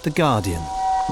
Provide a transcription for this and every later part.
The Guardian.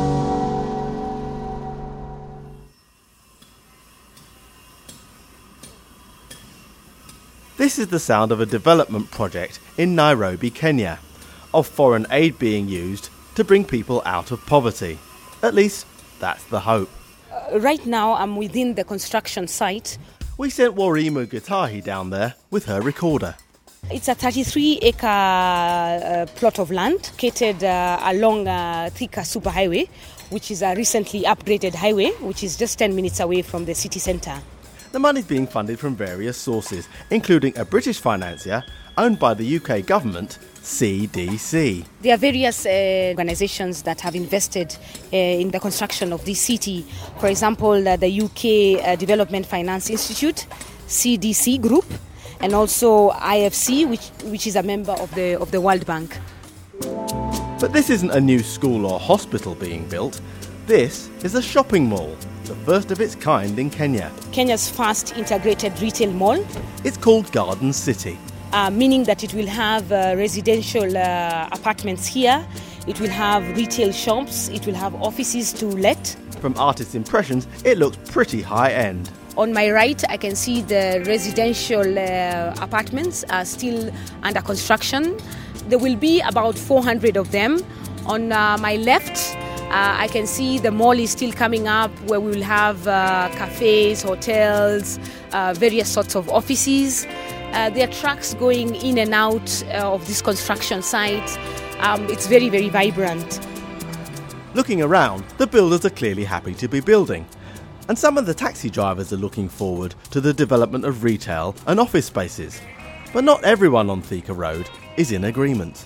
This is the sound of a development project in Nairobi, Kenya, of foreign aid being used to bring people out of poverty. At least, that's the hope. Right now, I'm within the construction site. We sent Warimu Gitahi down there with her recorder. It's a 33-acre plot of land located along Thika Superhighway, which is a recently upgraded highway, which is just 10 minutes away from the city centre. The money is being funded from various sources, including a British financier owned by the UK government, CDC. There are various organisations that have invested in the construction of this city. For example, the UK Development Finance Institute, CDC Group, and also IFC, which is a member of the World Bank. But this isn't a new school or hospital being built. This is a shopping mall, the first of its kind in Kenya. Kenya's first integrated retail mall. It's called Garden City. Meaning that it will have residential apartments here, it will have retail shops, it will have offices to let. From artists' impressions, it looks pretty high-end. On my right, I can see the residential apartments are still under construction. There will be about 400 of them. On my left, I can see the mall is still coming up, where we will have cafes, hotels, various sorts of offices. There are trucks going in and out of this construction site. It's very, very vibrant. Looking around, the builders are clearly happy to be building. And some of the taxi drivers are looking forward to the development of retail and office spaces. But not everyone on Thika Road is in agreement.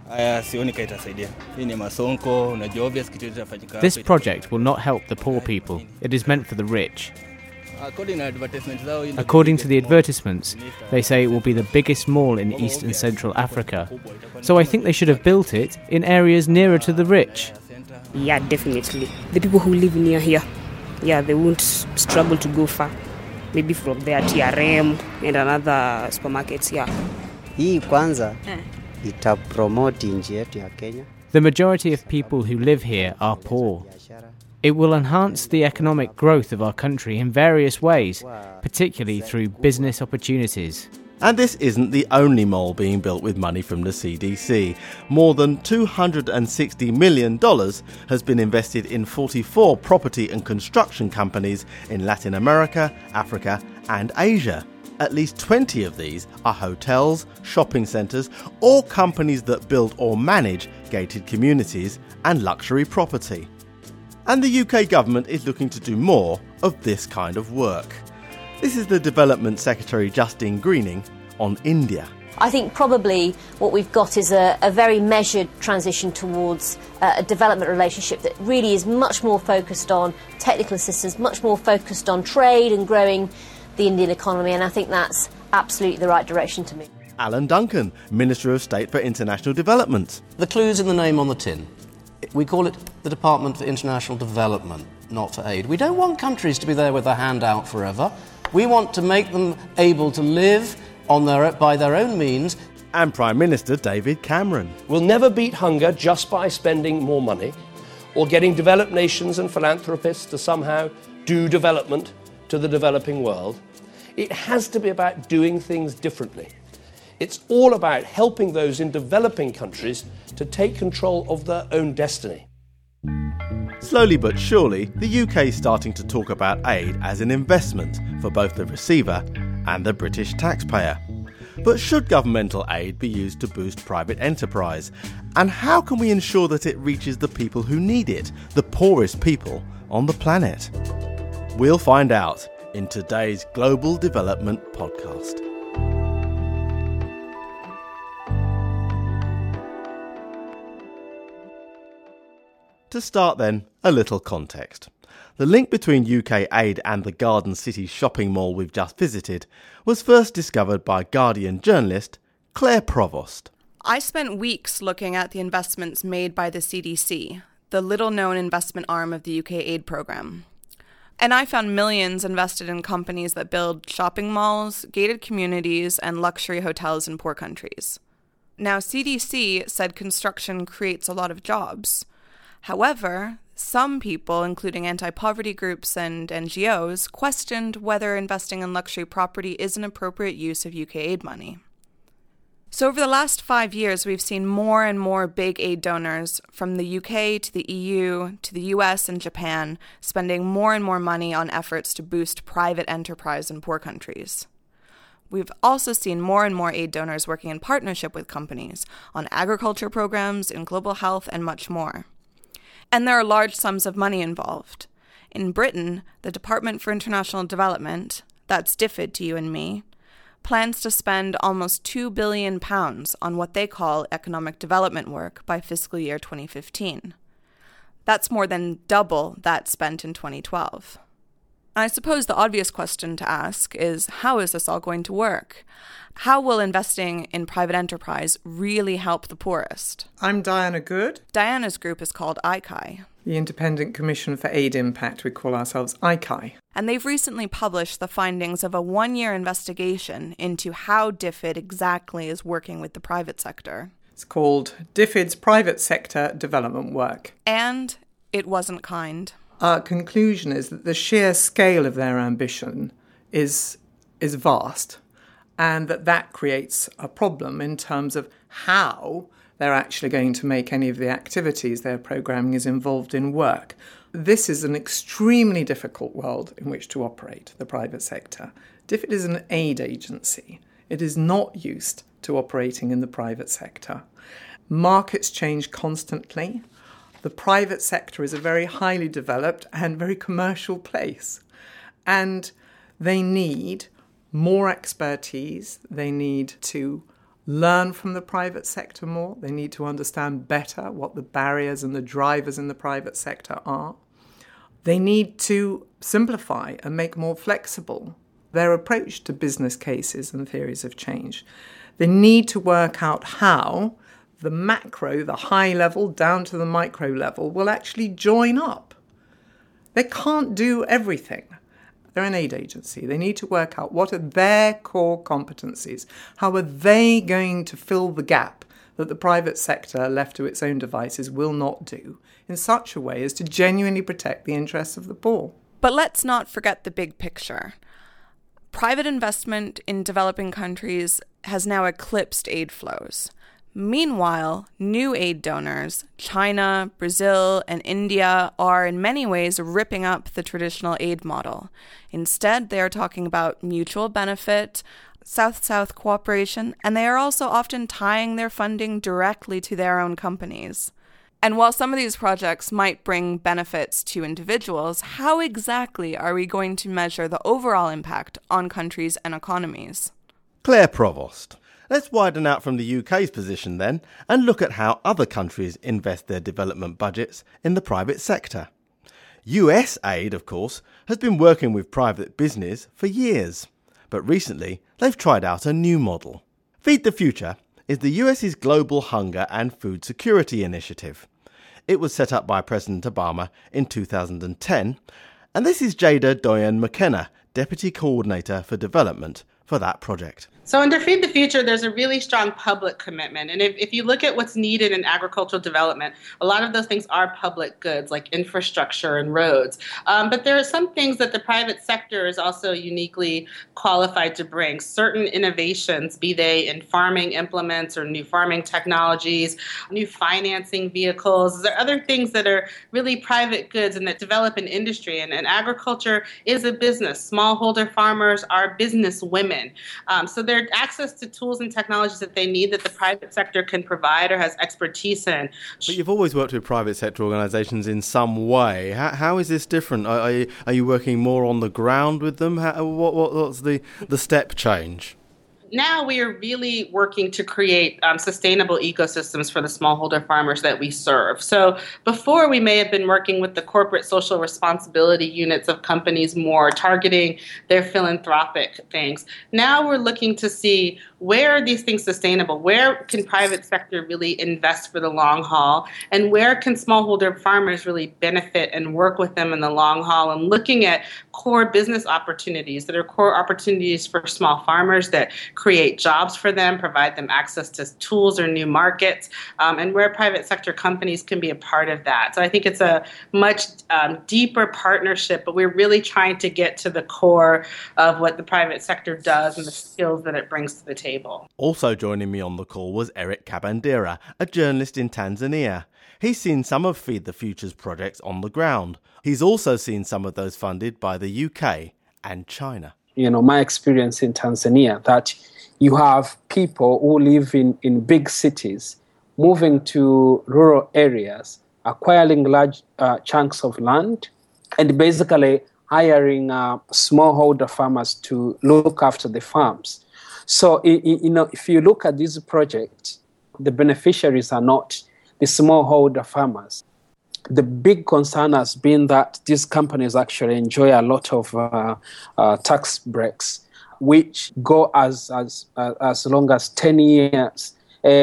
This project will not help the poor people. It is meant for the rich. According to the advertisements, they say it will be the biggest mall in East and Central Africa. So I think they should have built it in areas nearer to the rich. Yeah, definitely. The people who live near here, they won't struggle to go far. Maybe from their TRM and another supermarkets, Hii kwanza itapromote nchi yetu ya Kenya. The majority of people who live here are poor. It will enhance the economic growth of our country in various ways, particularly through business opportunities. And this isn't the only mall being built with money from the CDC. More than $260 million has been invested in 44 property and construction companies in Latin America, Africa and Asia. At least 20 of these are hotels, shopping centres or companies that build or manage gated communities and luxury property. And the UK government is looking to do more of this kind of work. This is the Development Secretary Justine Greening on India. I think probably what we've got is a very measured transition towards a development relationship that really is much more focused on technical assistance, much more focused on trade and growing the Indian economy, and I think that's absolutely the right direction to me. Alan Duncan, Minister of State for International Development. The clue's in the name on the tin. We call it the Department for International Development, not for aid. We don't want countries to be there with their hand out forever. We want to make them able to live by their own means. And Prime Minister David Cameron. We'll never beat hunger just by spending more money or getting developed nations and philanthropists to somehow do development to the developing world. It has to be about doing things differently. It's all about helping those in developing countries to take control of their own destiny. Slowly but surely, the UK is starting to talk about aid as an investment for both the receiver and the British taxpayer. But should governmental aid be used to boost private enterprise? And how can we ensure that it reaches the people who need it, the poorest people on the planet? We'll find out in today's Global Development Podcast. To start then, a little context. The link between UK aid and the Garden City shopping mall we've just visited was first discovered by Guardian journalist Claire Provost. I spent weeks looking at the investments made by the CDC, the little-known investment arm of the UK aid program. And I found millions invested in companies that build shopping malls, gated communities, and luxury hotels in poor countries. Now, CDC said construction creates a lot of jobs. However, some people, including anti-poverty groups and NGOs, questioned whether investing in luxury property is an appropriate use of UK aid money. So over the last 5 years, we've seen more and more big aid donors from the UK to the EU to the US and Japan spending more and more money on efforts to boost private enterprise in poor countries. We've also seen more and more aid donors working in partnership with companies on agriculture programs, in global health, and much more. And there are large sums of money involved. In Britain, the Department for International Development, that's DFID to you and me, plans to spend almost £2 billion on what they call economic development work by fiscal year 2015. That's more than double that spent in 2012. I suppose the obvious question to ask is, how is this all going to work? How will investing in private enterprise really help the poorest? I'm Diana Good. Diana's group is called ICAI. The Independent Commission for Aid Impact, we call ourselves ICAI. And they've recently published the findings of a 1-year investigation into how DFID exactly is working with the private sector. It's called DFID's Private Sector Development Work. And it wasn't kind. Our conclusion is that the sheer scale of their ambition is vast, and that creates a problem in terms of how they're actually going to make any of the activities their programming is involved in work. This is an extremely difficult world in which to operate, the private sector. DFID is an aid agency. It is not used to operating in the private sector. Markets change constantly. The private sector is a very highly developed and very commercial place. And they need more expertise. They need to learn from the private sector more. They need to understand better what the barriers and the drivers in the private sector are. They need to simplify and make more flexible their approach to business cases and theories of change. They need to work out how the macro, the high level, down to the micro level will actually join up. They can't do everything. They're an aid agency. They need to work out what are their core competencies. How are they going to fill the gap that the private sector, left to its own devices, will not do in such a way as to genuinely protect the interests of the poor. But let's not forget the big picture. Private investment in developing countries has now eclipsed aid flows. Meanwhile, new aid donors, China, Brazil, and India, are in many ways ripping up the traditional aid model. Instead, they are talking about mutual benefit, South-South cooperation, and they are also often tying their funding directly to their own companies. And while some of these projects might bring benefits to individuals, how exactly are we going to measure the overall impact on countries and economies? Claire Provost. Let's widen out from the UK's position then and look at how other countries invest their development budgets in the private sector. US aid, of course, has been working with private business for years, but recently they've tried out a new model. Feed the Future is the US's global hunger and food security initiative. It was set up by President Obama in 2010, and this is Jada Doyen McKenna, Deputy Coordinator for Development for that project. So under Feed the Future, there's a really strong public commitment. And if you look at what's needed in agricultural development, a lot of those things are public goods like infrastructure and roads. But there are some things that the private sector is also uniquely qualified to bring. Certain innovations, be they in farming implements or new farming technologies, new financing vehicles. There are other things that are really private goods and that develop an industry. And agriculture is a business. Smallholder farmers are business women. So their access to tools and technologies that they need that the private sector can provide or has expertise in. But you've always worked with private sector organisations in some way. How is this different? Are you working more on the ground with them? What's the step change? Now we are really working to create sustainable ecosystems for the smallholder farmers that we serve. So before we may have been working with the corporate social responsibility units of companies more, targeting their philanthropic things. Now we're looking to see where are these things sustainable? Where can private sector really invest for the long haul? And where can smallholder farmers really benefit and work with them in the long haul? And looking at core business opportunities that are core opportunities for small farmers that create jobs for them, provide them access to tools or new markets, and where private sector companies can be a part of that. So I think it's a much deeper partnership, but we're really trying to get to the core of what the private sector does and the skills that it brings to the table. Also joining me on the call was Eric Kabandera, a journalist in Tanzania. He's seen some of Feed the Future's projects on the ground. He's also seen some of those funded by the UK and China. My experience in Tanzania, that you have people who live in big cities moving to rural areas, acquiring large chunks of land, and basically hiring smallholder farmers to look after the farms. So, if you look at this project, the beneficiaries are not the smallholder farmers. The big concern has been that these companies actually enjoy a lot of tax breaks, which go as long as 10 years.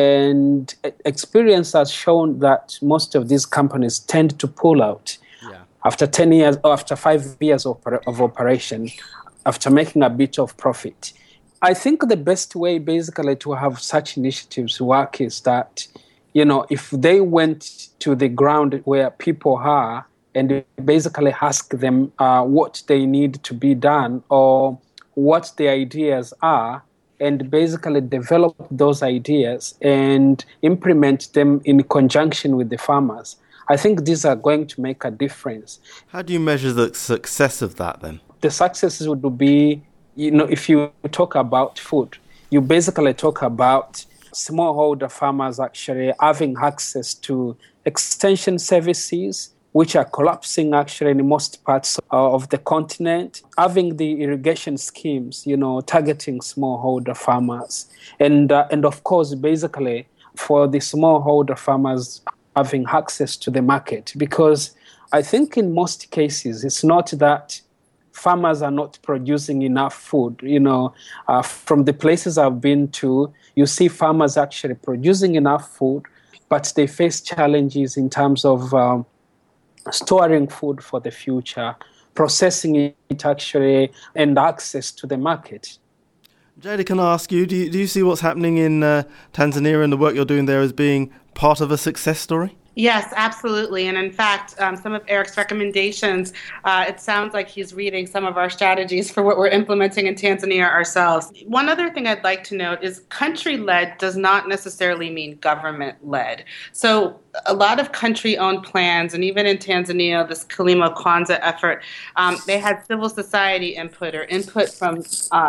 And experience has shown that most of these companies tend to pull out after 10 years or after 5 years of operation, after making a bit of profit. I think the best way basically to have such initiatives work is that, if they went to the ground where people are and basically ask them what they need to be done or what the ideas are, and basically develop those ideas and implement them in conjunction with the farmers, I think these are going to make a difference. How do you measure the success of that then? The success would be, if you talk about food, you basically talk about smallholder farmers actually having access to extension services, which are collapsing actually in most parts of the continent, having the irrigation schemes, targeting smallholder farmers. And of course, basically, for the smallholder farmers having access to the market. Because I think in most cases, it's not that farmers are not producing enough food. From the places I've been to, you see farmers actually producing enough food, but they face challenges in terms of storing food for the future, processing it actually, and access to the market. Jada, can I ask you, do you see what's happening in Tanzania and the work you're doing there as being part of a success story? Yes, absolutely. And in fact, some of Eric's recommendations, it sounds like he's reading some of our strategies for what we're implementing in Tanzania ourselves. One other thing I'd like to note is country-led does not necessarily mean government-led. So a lot of country-owned plans, and even in Tanzania, this Kilimo Kwanza effort, they had civil society input or input from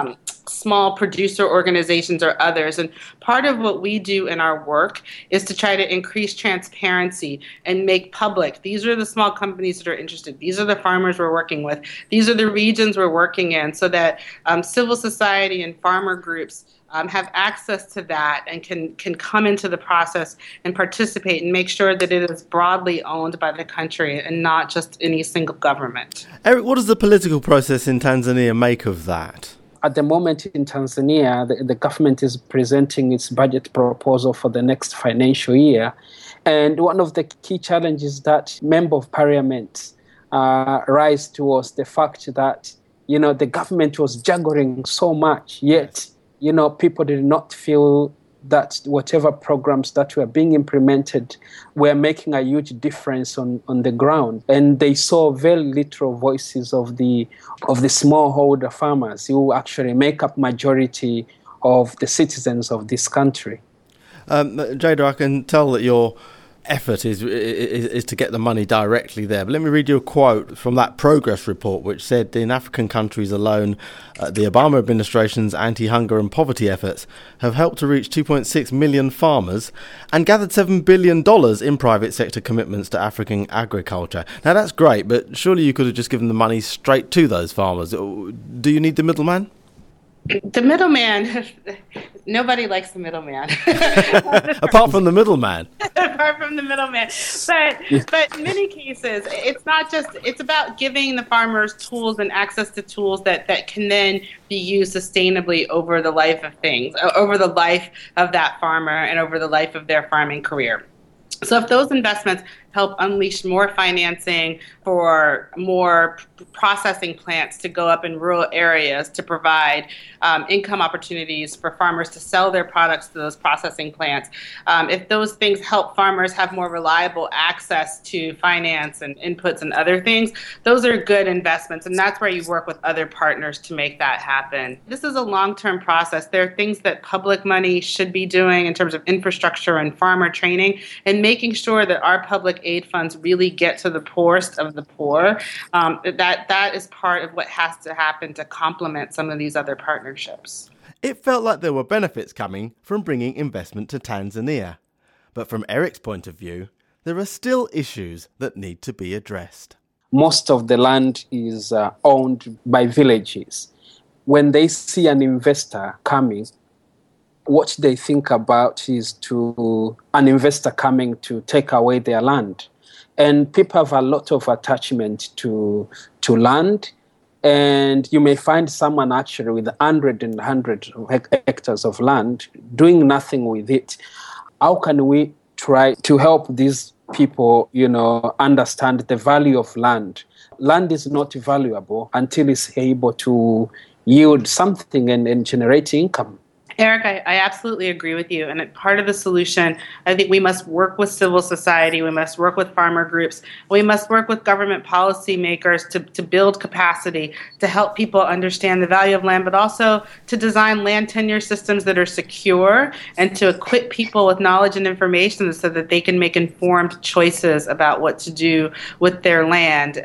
small producer organizations or others. And part of what we do in our work is to try to increase transparency and make public. These are the small companies that are interested. These are the farmers we're working with. These are the regions we're working in, so that civil society and farmer groups have access to that and can come into the process and participate and make sure that it is broadly owned by the country and not just any single government. Eric, what does the political process in Tanzania make of that? At the moment in Tanzania, the government is presenting its budget proposal for the next financial year. And one of the key challenges that Member of Parliament rise to was the fact that, the government was juggling so much, yet, people did not feel that whatever programs that were being implemented were making a huge difference on the ground. And they saw very little voices of the smallholder farmers who actually make up majority of the citizens of this country. Jada, I can tell that your effort is to get the money directly there. But let me read you a quote from that progress report, which said in African countries alone, the Obama administration's anti-hunger and poverty efforts have helped to reach 2.6 million farmers and gathered $7 billion in private sector commitments to African agriculture. Now, that's great, but surely you could have just given the money straight to those farmers. Do you need the middleman? The middleman, nobody likes the middleman. Apart from the middleman. Apart from the middleman. But in many cases, it's about giving the farmers tools and access to tools that can then be used sustainably over the life of things, over the life of that farmer and over the life of their farming career. So if those investments help unleash more financing for more processing plants to go up in rural areas to provide income opportunities for farmers to sell their products to those processing plants. If those things help farmers have more reliable access to finance and inputs and other things, those are good investments, and that's where you work with other partners to make that happen. This is a long-term process. There are things that public money should be doing in terms of infrastructure and farmer training, and making sure that our public aid funds really get to the poorest of the poor. That is part of what has to happen to complement some of these other partnerships. It felt like there were benefits coming from bringing investment to Tanzania. But from Eric's point of view, there are still issues that need to be addressed. Most of the land is owned by villages. When they see an investor coming, what they think about is an investor coming to take away their land. And people have a lot of attachment to land. And you may find someone actually with 100 hectares of land doing nothing with it. How can we try to help these people, understand the value of land? Land is not valuable until it's able to yield something and generate income. Eric, I absolutely agree with you. And part of the solution, I think we must work with civil society, we must work with farmer groups, we must work with government policymakers to build capacity, to help people understand the value of land, but also to design land tenure systems that are secure and to equip people with knowledge and information so that they can make informed choices about what to do with their land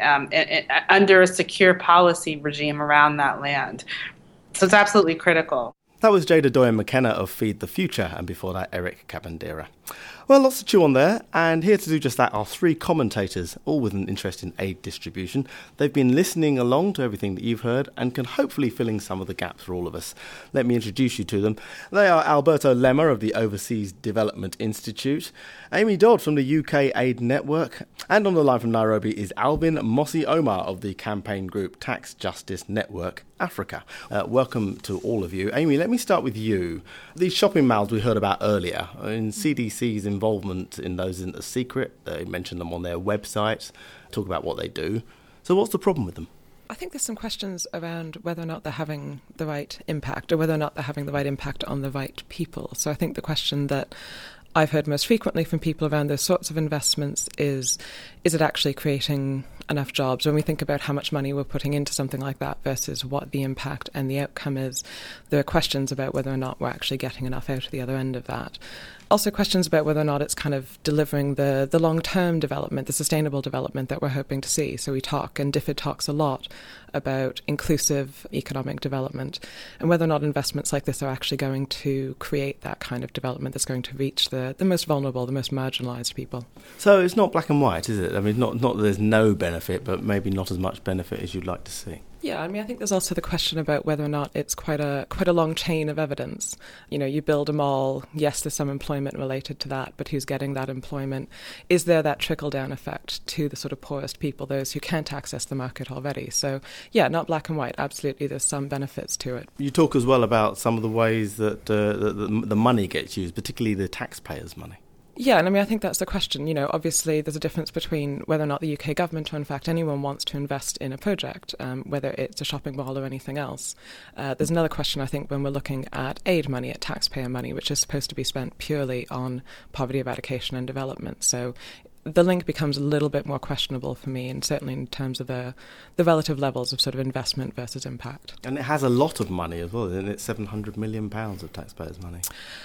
under a secure policy regime around that land. So it's absolutely critical. That was Jada Doyen McKenna of Feed the Future, and before that, Eric Kabendera. Well, lots to chew on there, and here to do just that are three commentators, all with an interest in aid distribution. They've been listening along to everything that you've heard and can hopefully fill in some of the gaps for all of us. Let me introduce you to them. They are Alberto Lemma of the Overseas Development Institute, Amy Dodd from the UK Aid Network, and on the line from Nairobi is Alvin Mosi Omar of the campaign group Tax Justice Network Africa. Welcome to all of you. Amy, let me start with you. These shopping malls we heard about earlier, in CDC's involvement in those isn't a secret. They mention them on their website, talk about what they do. So what's the problem with them? I think there's some questions around whether or not they're having the right impact or whether or not they're having the right impact on the right people. So I think the question that I've heard most frequently from people around those sorts of investments is it actually creating enough jobs? When we think about how much money we're putting into something like that versus what the impact and the outcome is, there are questions about whether or not we're actually getting enough out of the other end of that. Also questions about whether or not it's kind of delivering the long-term development, the sustainable development that we're hoping to see. So we talk, and DFID talks a lot about inclusive economic development and whether or not investments like this are actually going to create that kind of development that's going to reach the most vulnerable, the most marginalised people. So it's not black and white, is it? I mean, not that there's no benefit, but maybe not as much benefit as you'd like to see. Yeah, I mean, I think there's also the question about whether or not it's quite a long chain of evidence. You build a mall, yes, there's some employment related to that, but who's getting that employment? Is there that trickle-down effect to the sort of poorest people, those who can't access the market already? So, yeah, not black and white. Absolutely, there's some benefits to it. You talk as well about some of the ways that the money gets used, particularly the taxpayers' money. Yeah, and I mean, I think that's the question. Obviously there's a difference between whether or not the UK government or in fact anyone wants to invest in a project, whether it's a shopping mall or anything else. There's another question, I think, when we're looking at aid money, at taxpayer money, which is supposed to be spent purely on poverty eradication and development. So the link becomes a little bit more questionable for me, and certainly in terms of the relative levels of sort of investment versus impact. And it has a lot of money as well, isn't it? £700 million of taxpayers' money.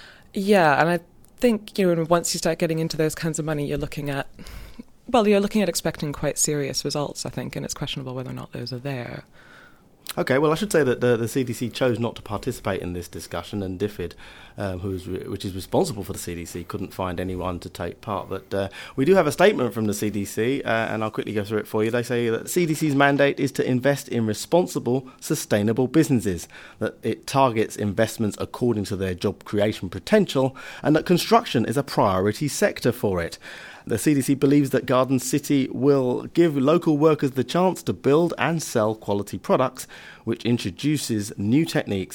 Yeah, and I think once you start getting into those kinds of money, you're looking at expecting quite serious results, I think, and it's questionable whether or not those are there. Okay, well, I should say that the CDC chose not to participate in this discussion, and DFID, which is responsible for the CDC, couldn't find anyone to take part. But we do have a statement from the CDC, and I'll quickly go through it for you. They say that CDC's mandate is to invest in responsible, sustainable businesses, that it targets investments according to their job creation potential, and that construction is a priority sector for it. The CDC believes that Garden City will give local workers the chance to build and sell quality products, which introduces new techniques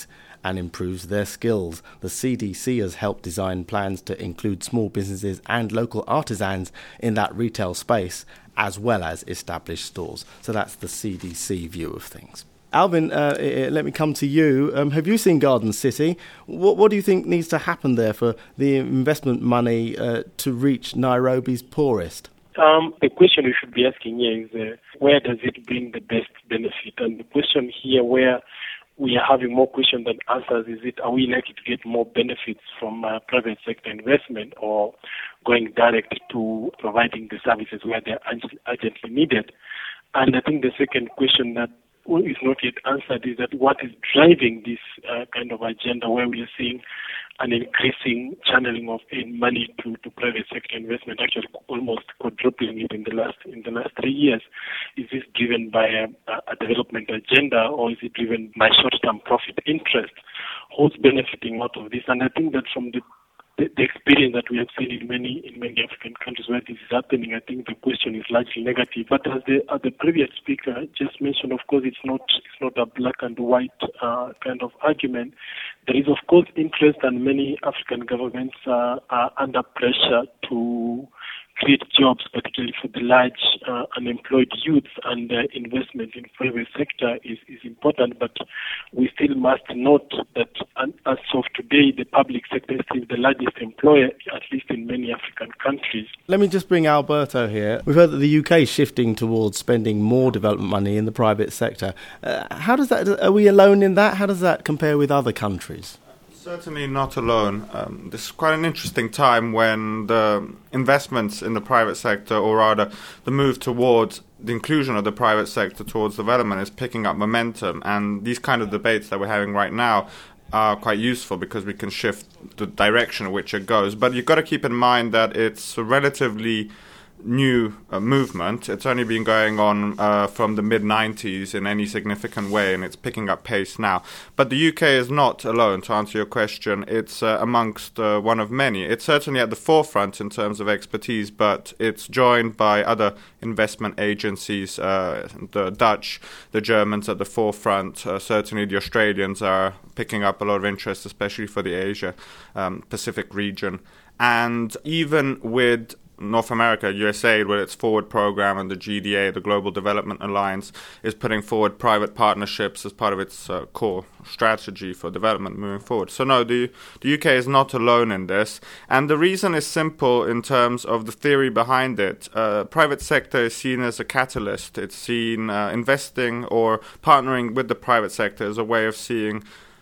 and improves their skills. The CDC has helped design plans to include small businesses and local artisans in that retail space, as well as established stores. So that's the CDC view of things. Alvin, let me come to you. Have you seen Garden City? What do you think needs to happen there for the investment money to reach Nairobi's poorest? The question we should be asking here is where does it bring the best benefit? And the question here where we are having more questions than answers is are we likely to get more benefits from private sector investment or going direct to providing the services where they're urgently needed? And I think the second question that is not yet answered is that what is driving this kind of agenda where we are seeing an increasing channeling of money to private sector investment, actually almost quadrupling it in the last 3 years. Is this driven by a development agenda, or is it driven by short-term profit interest? Who's benefiting out of this? And I think that from the experience that we have seen in many African countries where this is happening, I think the question is largely negative. But as the previous speaker just mentioned, of course, it's not a black and white kind of argument. There is, of course, interest, and many African governments are under pressure to create jobs, particularly for the large unemployed youths, and investment in private sector is important. But we still must note that as of today, the public sector is still the largest employer, at least in many African countries. Let me just bring Alberto here. We've heard that the UK is shifting towards spending more development money in the private sector. How does that? Are we alone in that? How does that compare with other countries? Certainly not alone. This is quite an interesting time when the investments in the private sector, or rather the move towards the inclusion of the private sector towards development, is picking up momentum. And these kind of debates that we're having right now are quite useful because we can shift the direction in which it goes. But you've got to keep in mind that it's a relatively new movement. It's only been going on from the mid-90s in any significant way, and it's picking up pace now. But the UK is not alone, to answer your question. It's amongst one of many. It's certainly at the forefront in terms of expertise, but it's joined by other investment agencies, the Dutch, the Germans at the forefront. Certainly the Australians are picking up a lot of interest, especially for the Asia Pacific region. And even with North America, USAID, with its Forward program, and the GDA, the Global Development Alliance, is putting forward private partnerships as part of its core strategy for development moving forward. So no, the UK is not alone in this. And the reason is simple in terms of the theory behind it. Private sector is seen as a catalyst. It's seen investing or partnering with the private sector as a way of seeing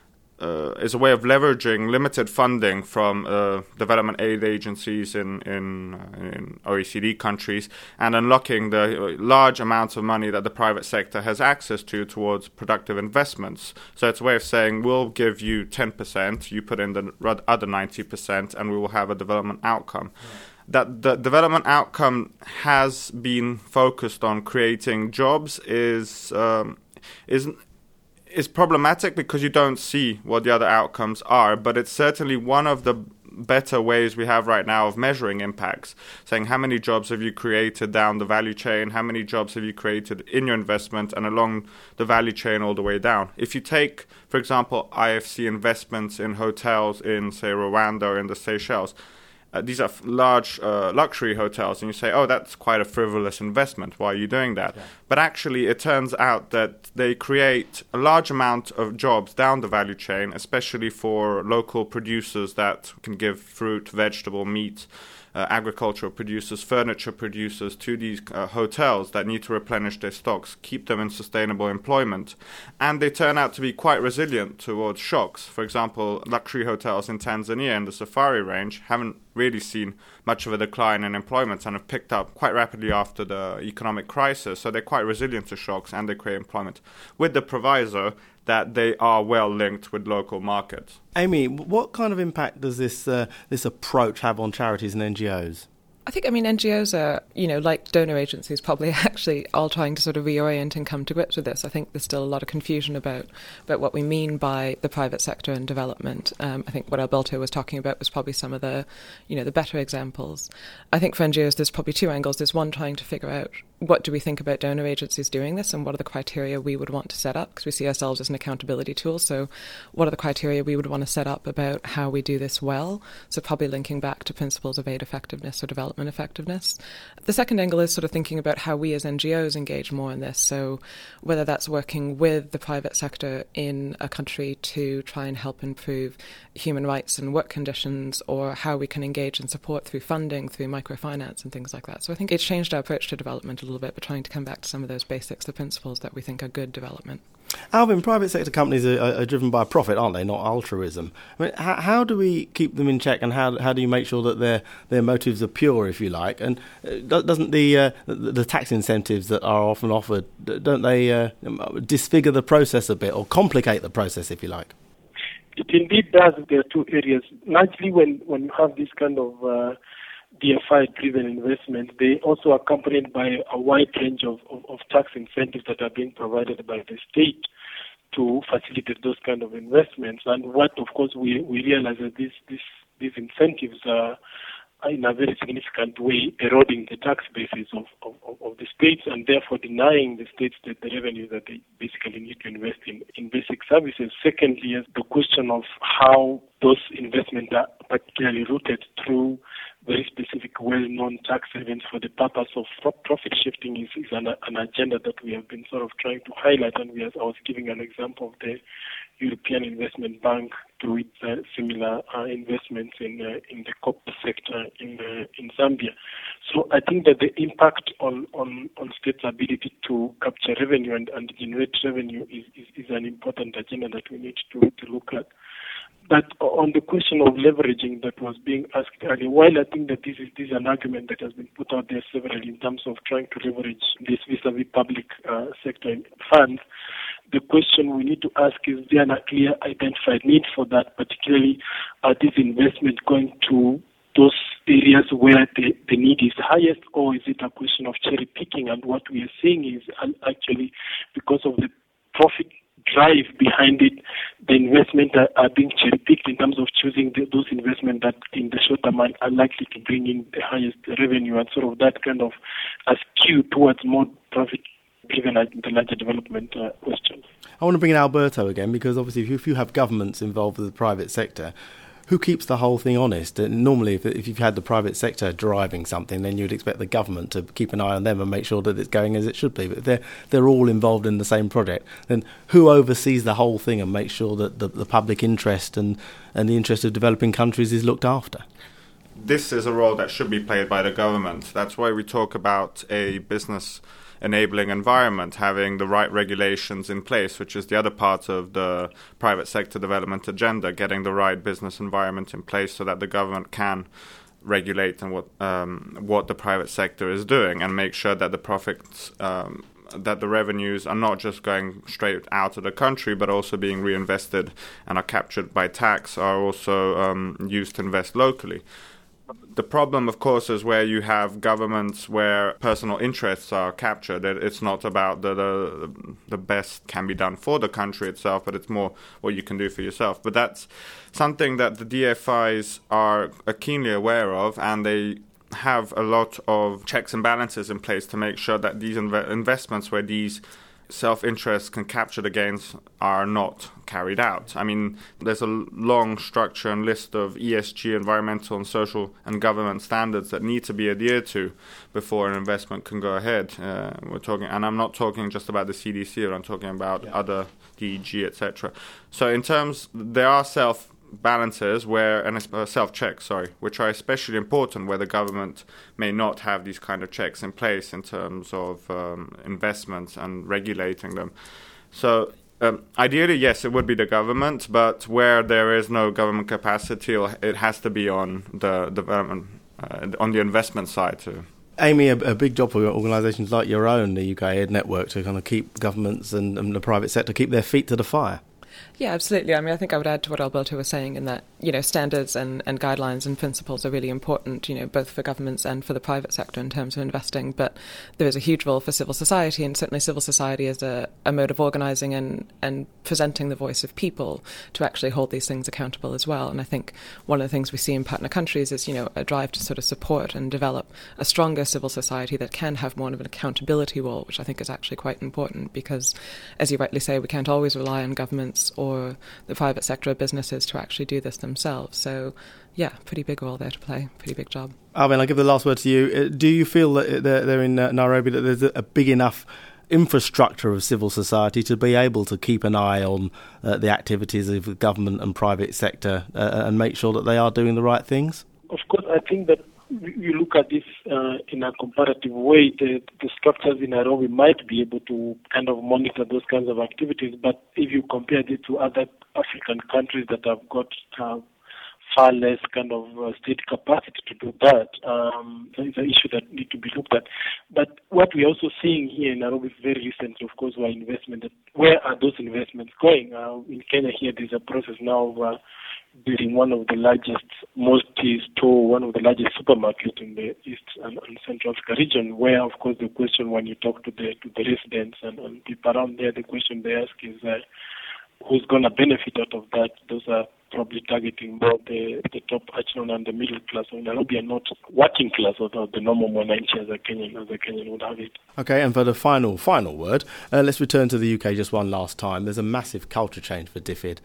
is a way of leveraging limited funding from development aid agencies in OECD countries and unlocking the large amounts of money that the private sector has access to towards productive investments. So it's a way of saying, we'll give you 10%, you put in the other 90%, and we will have a development outcome. That the development outcome has been focused on creating jobs is problematic because you don't see what the other outcomes are, but it's certainly one of the better ways we have right now of measuring impacts, saying how many jobs have you created down the value chain, how many jobs have you created in your investment and along the value chain all the way down. If you take, for example, IFC investments in hotels in, say, Rwanda or in the Seychelles, these are large luxury hotels, and you say, oh, that's quite a frivolous investment. Why are you doing that? Yeah. But actually, it turns out that they create a large amount of jobs down the value chain, especially for local producers that can give fruit, vegetable, meat, agricultural producers, furniture producers to these hotels that need to replenish their stocks, keep them in sustainable employment. And they turn out to be quite resilient towards shocks. For example, luxury hotels in Tanzania in the Safari Range haven't really seen much of a decline in employment and have picked up quite rapidly after the economic crisis. So they're quite resilient to shocks and they create employment, with the proviso that they are well linked with local markets. Amy, what kind of impact does this approach have on charities and NGOs? I think, NGOs are, like donor agencies, probably actually all trying to sort of reorient and come to grips with this. I think there's still a lot of confusion about what we mean by the private sector and development. I think what Alberto was talking about was probably some of the, the better examples. I think for NGOs, there's probably two angles. There's one, trying to figure out what do we think about donor agencies doing this, and what are the criteria we would want to set up? Because we see ourselves as an accountability tool. So what are the criteria we would want to set up about how we do this well? So probably linking back to principles of aid effectiveness or development effectiveness. The second angle is sort of thinking about how we as NGOs engage more in this. So whether that's working with the private sector in a country to try and help improve human rights and work conditions, or how we can engage and support through funding, through microfinance and things like that. So I think it's changed our approach to development a little bit, but trying to come back to some of those basics, the principles that we think are good development. Alvin, private sector companies are driven by profit, aren't they, not altruism? I mean, how do we keep them in check, and how do you make sure that their motives are pure, if you like? And doesn't the tax incentives that are often offered, don't they disfigure the process a bit, or complicate the process, if you like? It indeed does. There are two areas. Largely when you have this kind of DFI-driven investments, they also are accompanied by a wide range of tax incentives that are being provided by the state to facilitate those kind of investments. And what, of course, we realize that these incentives are in a very significant way eroding the tax basis of the states, and therefore denying the states the revenue that they basically need to invest in basic services. Secondly, is the question of how those investments are particularly routed through very specific, well-known tax havens for the purpose of profit shifting is an agenda that we have been sort of trying to highlight. And I was giving an example of the European Investment Bank through its similar investments in the copper sector in Zambia. So I think that the impact on states' ability to capture revenue and generate revenue is an important agenda that we need to look at. But on the question of leveraging that was being asked earlier, while I think that this is an argument that has been put out there severally in terms of trying to leverage this vis-a-vis public sector funds, the question we need to ask is there a clear identified need for that, particularly are these investments going to those areas where the need is highest, or is it a question of cherry picking? And what we are seeing is actually because of the profit drive behind it, the investment are being cherry-picked in terms of choosing those investments that in the short term are likely to bring in the highest revenue, and sort of that kind of a skew towards more profit-driven the larger development questions. I want to bring in Alberto again, because obviously if you have governments involved with the private sector, who keeps the whole thing honest? And normally, if you've had the private sector driving something, then you'd expect the government to keep an eye on them and make sure that it's going as it should be. But they're all involved in the same project. Then who oversees the whole thing and makes sure that the public interest and the interest of developing countries is looked after? This is a role that should be played by the government. That's why we talk about a business enabling environment, having the right regulations in place, which is the other part of the private sector development agenda, getting the right business environment in place so that the government can regulate and what the private sector is doing, and make sure that the profits, that the revenues are not just going straight out of the country, but also being reinvested and are captured by tax, are also used to invest locally. The problem, of course, is where you have governments where personal interests are captured. It's not about the best can be done for the country itself, but it's more what you can do for yourself. But that's something that the DFIs are keenly aware of, and they have a lot of checks and balances in place to make sure that these investments where these self-interests can capture the gains are not carried out. I mean, there's a long structure and list of ESG, environmental and social and government standards that need to be adhered to before an investment can go ahead. And I'm not talking just about the CDC, I'm talking about other DEG, etc. So in terms, there are self-balances self-checks, which are especially important where the government may not have these kind of checks in place in terms of investments and regulating them. So ideally, yes, it would be the government, but where there is no government capacity, it has to be on the development, on the investment side too. Amy, a big job for organisations like your own, the UK Aid Network, to kind of keep governments and the private sector keep their feet to the fire. Yeah, absolutely. I mean, I think I would add to what Alberto was saying in that, standards and guidelines and principles are really important, both for governments and for the private sector in terms of investing. But there is a huge role for civil society, and certainly civil society is a mode of organising and presenting the voice of people to actually hold these things accountable as well. And I think one of the things we see in partner countries is, a drive to sort of support and develop a stronger civil society that can have more of an accountability role, which I think is actually quite important because, as you rightly say, we can't always rely on governments or the private sector or businesses to actually do this themselves. So, yeah, pretty big role there to play, pretty big job. Alvin, I'll give the last word to you. Do you feel that they're in Nairobi, that there's a big enough infrastructure of civil society to be able to keep an eye on the activities of the government and private sector and make sure that they are doing the right things? Of course, I think that you look at this in a comparative way, the structures in Nairobi might be able to kind of monitor those kinds of activities, but if you compare it to other African countries that have got far less kind of state capacity to do that, it's an issue that needs to be looked at. But what we're also seeing here in Nairobi very recently, of course, were investment. Where are those investments going? In Kenya here, there's a process now of building one of the largest multi-store, one of the largest supermarkets in the East and Central Africa region, where, of course, the question when you talk to the residents and people around there, the question they ask is who's going to benefit out of that? Those are probably targeting more the top echelon and the middle class of Nairobi and not working class or the normal Mwananchi as a Kenyan would have it. Okay, and for the final word, let's return to the UK just one last time. There's a massive culture change for DFID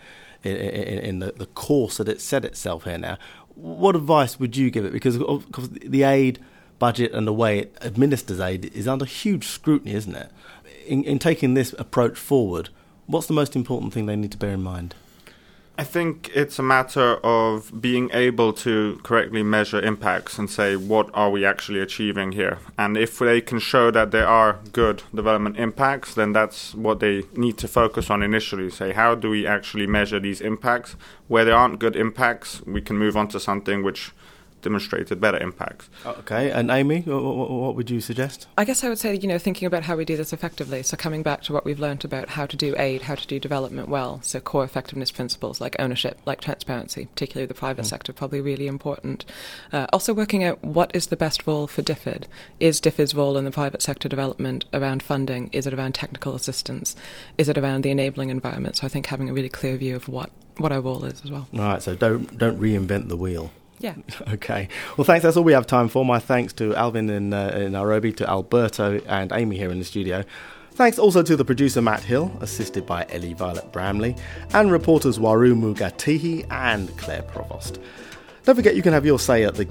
in the course that it's set itself here now. What advice would you give it? Because of course the aid budget and the way it administers aid is under huge scrutiny, isn't it? In taking this approach forward, what's the most important thing they need to bear in mind? I think it's a matter of being able to correctly measure impacts and say, what are we actually achieving here? And if they can show that there are good development impacts, then that's what they need to focus on initially. Say, how do we actually measure these impacts? Where there aren't good impacts, we can move on to something which demonstrated better impacts. Okay, and Amy, what would you suggest? I guess I would say, thinking about how we do this effectively, so coming back to what we've learned about how to do aid, how to do development well, so core effectiveness principles like ownership, like transparency, particularly the private sector, probably really important. Also working out what is the best role for DFID. Is DFID's role in the private sector development around funding? Is it around technical assistance? Is it around the enabling environment? So I think having a really clear view of what our role is as well. All right, so don't reinvent the wheel. Yeah. Okay. Well, thanks. That's all we have time for. My thanks to Alvin in Nairobi, to Alberto and Amy here in the studio. Thanks also to the producer Matt Hill, assisted by Ellie Violet Bramley, and reporters Waru Mugatihi and Claire Provost. Don't forget you can have your say at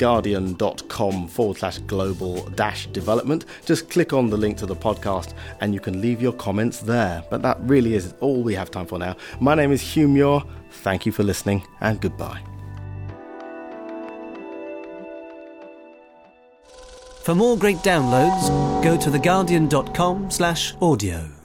theguardian.com/global-development. Just click on the link to the podcast and you can leave your comments there. But that really is all we have time for now. My name is Hugh Muir. Thank you for listening and goodbye. For more great downloads, go to theguardian.com/audio.